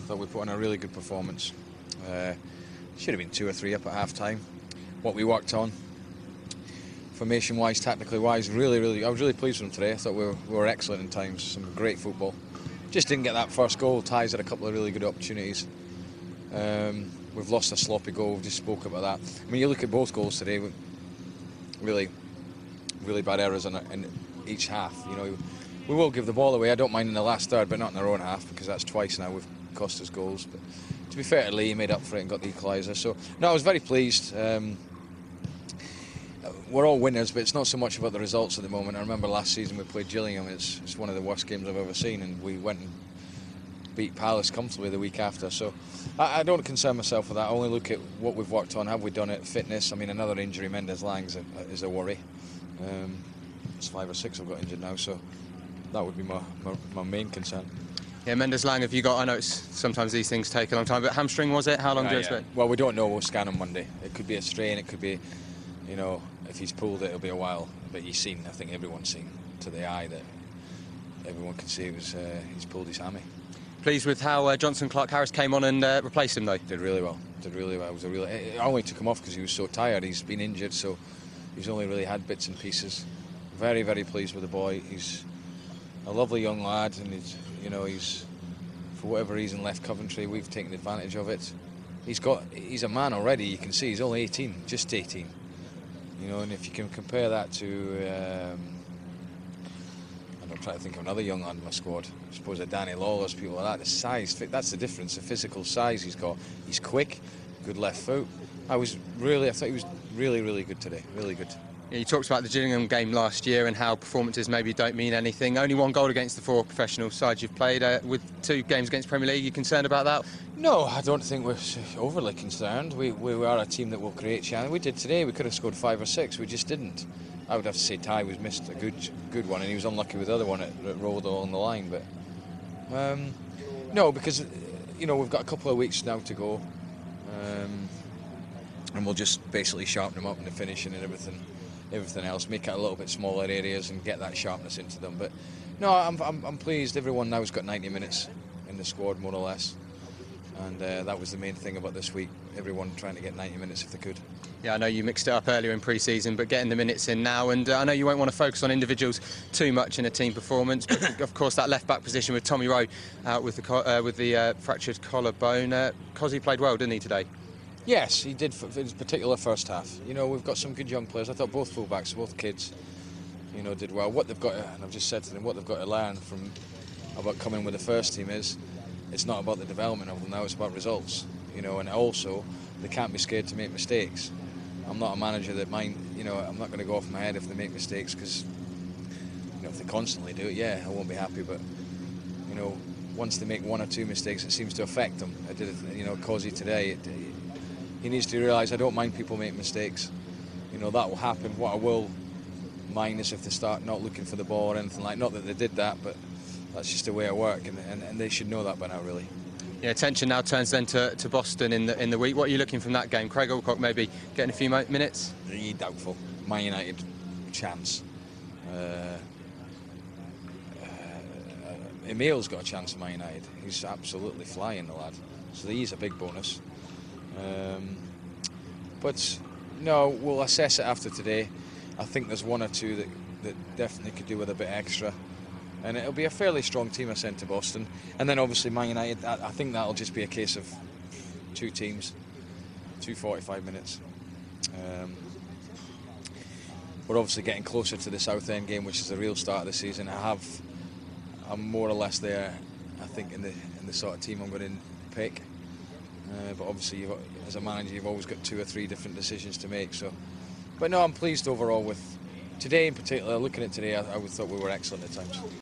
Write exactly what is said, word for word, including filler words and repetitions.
thought we put on a really good performance. Uh, should have been two or three up at half time. What we worked on, formation wise, tactically wise, really, really, I was really pleased with them today. I thought we were, we were excellent in times, some great football. Just didn't get that first goal. Ty's had a couple of really good opportunities. Um, we've lost a sloppy goal, we just spoke about that. I mean, you look at both goals today, really, really bad errors in, in each half. You know, we will give the ball away. I don't mind in the last third, but not in our own half, because that's twice now we've cost us goals. But to be fair to Lee, he made up for it and got the equaliser. So, no, I was very pleased. Um, we're all winners, but it's not so much about the results at the moment. I remember last season we played Gillingham. It's, it's one of the worst games I've ever seen, and we went and beat Palace comfortably the week after. So I, I don't concern myself with that. I only look at what we've worked on. Have we done it? Fitness. I mean, another injury, Mendez-Laing, is a, is a worry. Um, it's five or six have got injured now, so that would be my, my, my main concern. Yeah, Mendez-Laing, have you got, I know it's, sometimes these things take a long time, but hamstring was it? How long Uh, do you yeah. expect? Well, we don't know. We'll scan on Monday. It could be a strain, it could be, you know, if he's pulled it, it'll be a while. But he's seen, I think everyone's seen to the eye that everyone can see it was, uh, he's pulled his hammy. Pleased with how uh, Jonson Clarke-Harris came on and uh, replaced him, though? Did really well. Did really well. It was a real. I only took him off because he was so tired. He's been injured, so he's only really had bits and pieces. Very, very pleased with the boy. He's a lovely young lad, and he's, you know, he's, for whatever reason, left Coventry. We've taken advantage of it. He's got. He's a man already. You can see he's only eighteen, just eighteen. You know, and if you can compare that to, um, I'm trying to think of another young lad in my squad. I suppose a Danny Lawless, people like that. The size, that's the difference. The physical size he's got. He's quick, good left foot. I was really, I thought he was really, really good today. Really good. Yeah, you talked about the Gillingham game last year and how performances maybe don't mean anything. Only one goal against the four professional sides you've played. Uh, with two games against Premier League, are you concerned about that? No, I don't think we're overly concerned. We, we are a team that will create chances. We did today. We could have scored five or six. We just didn't. I would have to say Ty was missed a good good one, and he was unlucky with the other one that, that rolled along the line. But um, no, because you know we've got a couple of weeks now to go, um, and we'll just basically sharpen them up in the finishing and everything, everything else. Make it a little bit smaller areas and get that sharpness into them. But no, I'm I'm, I'm pleased. Everyone now's got ninety minutes in the squad, more or less. And uh, that was the main thing about this week, everyone trying to get ninety minutes if they could. Yeah, I know you mixed it up earlier in pre-season, but getting the minutes in now, and uh, I know you won't want to focus on individuals too much in a team performance, but of course that left-back position with Tommy Rowe out with the, co uh, with the uh, fractured collarbone. Uh, Cosy played well, didn't he, today? Yes, he did, for his particular first half. You know, we've got some good young players. I thought both full-backs, both kids, you know, did well. What they've got to, and I've just said to them, what they've got to learn from about coming with the first team is, it's not about the development of them now, it's about results, you know, and also they can't be scared to make mistakes. I'm not a manager that mind, you know, I'm not going to go off my head if they make mistakes, because, you know, if they constantly do it, yeah, I won't be happy, but, you know, once they make one or two mistakes, it seems to affect them. I did it, you know, Cosy today, it, he needs to realise I don't mind people making mistakes. You know, that will happen. What I will mind is if they start not looking for the ball or anything like, not that they did that, but that's just the way I work, and, and, and they should know that by now, really. Yeah, attention now turns then to, to Boston in the in the week. What are you looking from that game? Craig Alcock maybe getting a few minutes? Really doubtful. Man United chance. Uh, uh, Emil's got a chance for Man United. He's absolutely flying, the lad. So he's a big bonus. Um, but no, we'll assess it after today. I think there's one or two that, that definitely could do with a bit extra. And it'll be a fairly strong team I sent to Boston. And then obviously Man United, I, I think that'll just be a case of two teams, two forty-five minutes. Um, we're obviously getting closer to the Southend game, which is the real start of the season. I have, I'm more or less there, I think, in the in the sort of team I'm going to pick. Uh, but obviously, you've, as a manager, you've always got two or three different decisions to make. So, but no, I'm pleased overall with today in particular. Looking at today, I, I thought we were excellent at times.